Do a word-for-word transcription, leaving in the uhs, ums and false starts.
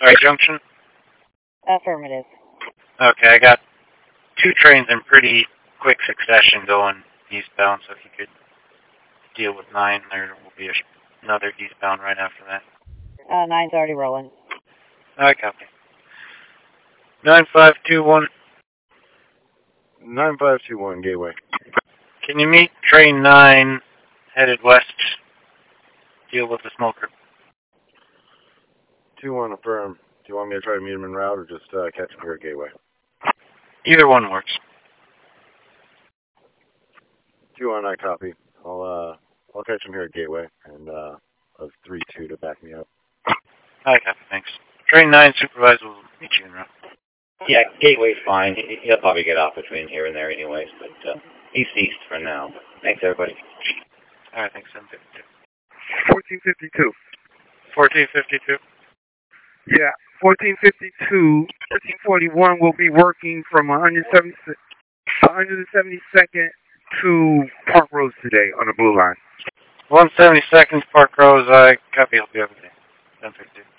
Alright, Junction? Affirmative. Okay, I got two trains in pretty quick succession going eastbound, so if you could deal with nine, there will be a, another eastbound right after that. Uh, nine's already rolling. Alright, copy. nine five two one. nine five two one, Gateway. Can you meet train nine headed west? Deal with the smoker. two one, affirm. Do you want me to try to meet him en route or just uh, catch him here at Gateway? Either one works. two one, I copy. I'll uh, I'll catch him here at Gateway, and uh, a three two to back me up. Alright, copy, thanks. Train nine supervisor will meet you en route. Yeah, Gateway's fine. He- He'll probably get off between here and there anyways, but uh, he's east for now. Thanks, everybody. Alright, thanks, seven fifty-two. fourteen fifty-two. fourteen fifty-two. Yeah, fourteen fifty-two. thirteen forty-one will be working from one seventy-second to Park Road today on the Blue Line. one seventy-second, Park Rose, I copy, I'll be over there. seven fifty-two.